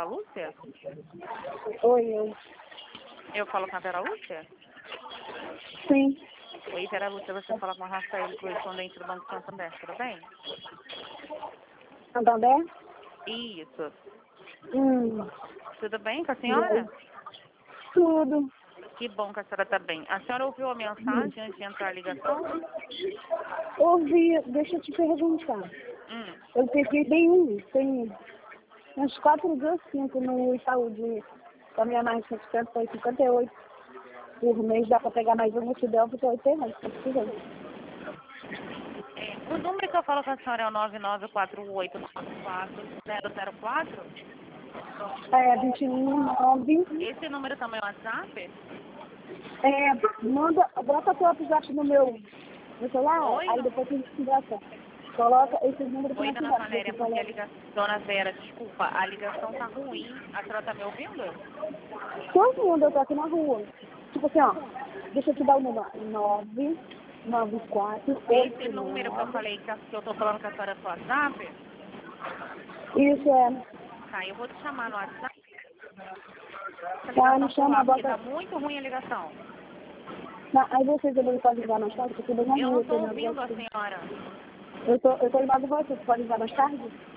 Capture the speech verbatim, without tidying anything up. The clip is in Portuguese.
Vera Lúcia? Oi, eu. Eu falo com a Vera Lúcia? Sim. Oi, Vera Lúcia, você fala com a Rafael, correspondente do Banco Santander, tudo bem? Santander? Isso. Hum. Tudo bem com a senhora? Tudo. Que bom que a senhora está bem. A senhora ouviu a mensagem antes de entrar a ligação? Ouvi, deixa eu te perguntar. Hum. Eu peguei bem um, tem uns quatro dias, cinco no Itaú de da minha mãe de cinquenta e cinquenta e oito por mês, dá pra pegar mais um, te der, porque eu tenho mais, se quiser. É, o número que eu falo com a senhora é o nove nove quatro oito quatro zero zero quatro? É, vinte e um, nove. Esse número também é o WhatsApp? É, manda, bota teu WhatsApp no meu, no celular, Oi, aí não. depois a gente conversa. Coloca esse número Oi, no dona WhatsApp, Valéria, você porque a coloca. ligação... Dona Vera, desculpa, a ligação tá ruim. A senhora tá me ouvindo? Todo mundo, eu tô aqui na rua. Tipo assim, ó, deixa eu te dar o número. nove nove quatro Esse oito número que eu nove. falei que, a- que eu tô falando com a senhora é pro WhatsApp? Isso é. Tá, eu vou te chamar no WhatsApp. Essa Tá, ligação me por chama, lá, porque bota. tá muito ruim a ligação. Na, aí vocês também podem ligar mais tarde, porque eu tô na Eu rua, não eu tô tô na ouvindo rua. a senhora. Eu tô, eu tô embaixo de você, você pode ligar mais tarde?